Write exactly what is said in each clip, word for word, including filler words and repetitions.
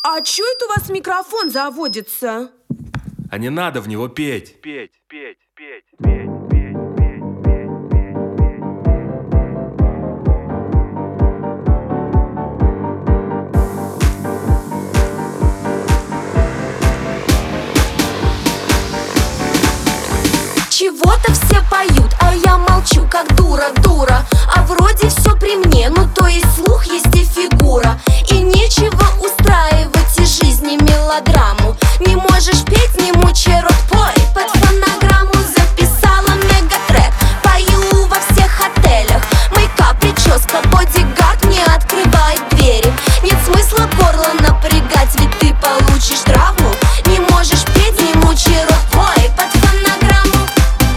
А чё это у вас микрофон заводится? А не надо в него петь. Петь, петь, петь, петь, петь, петь, петь, петь. Чего-то все поют, а я молчу, как дура, дура. А вроде все при мне, ну то есть слух, есть и фигура. И нечего устраивать из жизни мелодраму. Не можешь петь, не мучай рот, пой под фонограмму. Записала мегатрек, пою во всех отелях. Мейкап, прическа, бодигард не открывает двери. Нет смысла горло напрягать, ведь ты получишь травму. Не можешь петь, не мучай рот, пой под фонограмму.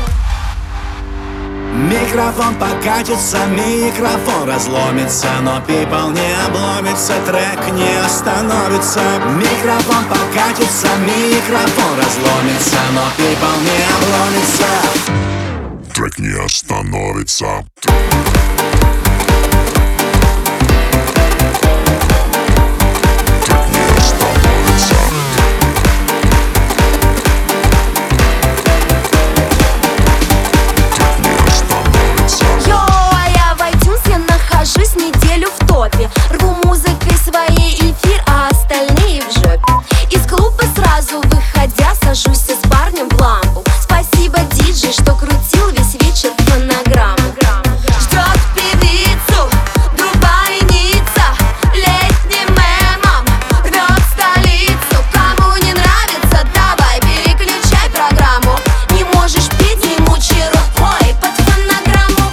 Микрофон покатится, микрофон разломится, но people не обломится, трек не остановится. Микрофон покатится, микрофон разломится, но people не обломится, трек не остановится. Рву музыкой своей эфир, а остальные в жопе. Из клуба сразу выходя, сажусь с парнем в ламбу. Спасибо, диджей, что крутил весь вечер фонограмму. Ждет певицу друбайница, летним мемом рвет столицу. Кому не нравится, давай переключай программу. Не можешь петь, не мучай рукой под фонограмму.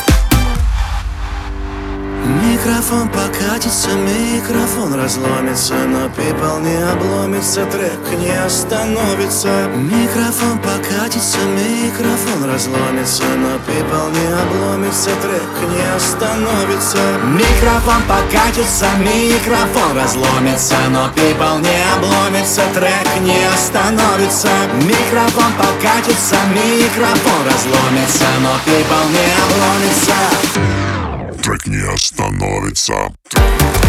Микрофон покатится, микрофон разломится, но people не обломится, трек не остановится. Микрофон покатится, микрофон разломится, но people не обломится, трек не остановится. Микрофон покатится, микрофон разломится, но people не обломится, трек не остановится. Микрофон покатится, микрофон разломится, но people не обломится, трек не остановится.